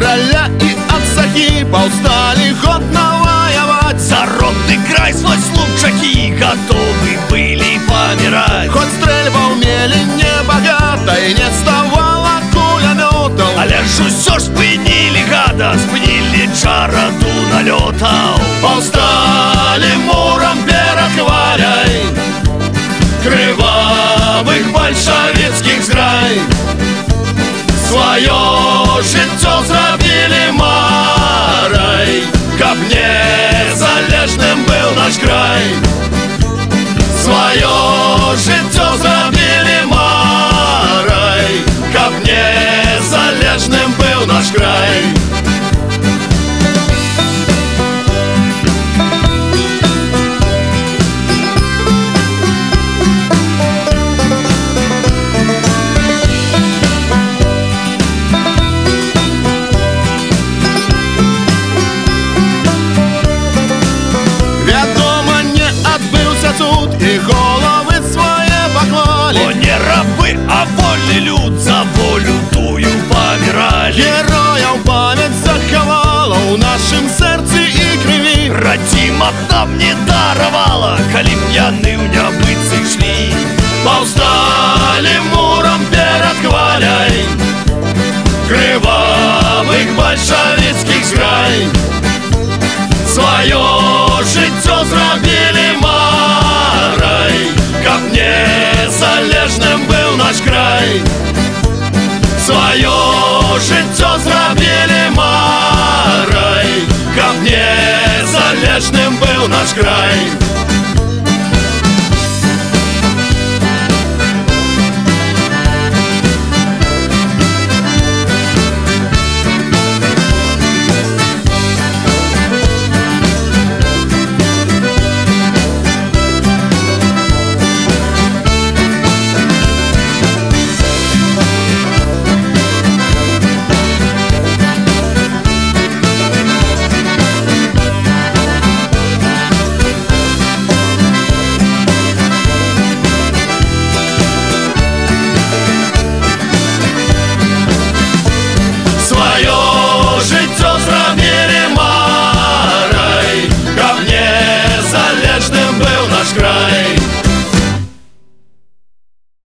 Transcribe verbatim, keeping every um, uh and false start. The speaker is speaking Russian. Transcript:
короля и от сахи повстали год навоевать. За родный край свой слугчаки готовы были помирать. Хоть стрельба умели небогато и не ставало кулеметов, але ж усё ж спынили гада, спынили чараду налётаў. повстали муром перед хваляй крывавых большевицких зграй. Свое жыццё зрабілі марай, каб незалежным был наш край. Свое жыццё зрабілі марай, каб незалежным был наш край. И головы свои поклали. О, не рабы, а вольный люд за волю тую помирали. Героям память заховала у нашим сердце и крови. Радима нам не даровала, коли б яны ў нябыцы шли. Повстали муром перед хваляй крывавых большевицких зграй. Свое жыццё зрабілі марай, каб незалежным был наш край. Свое жыццё зрабілі марай, каб незалежным был наш край.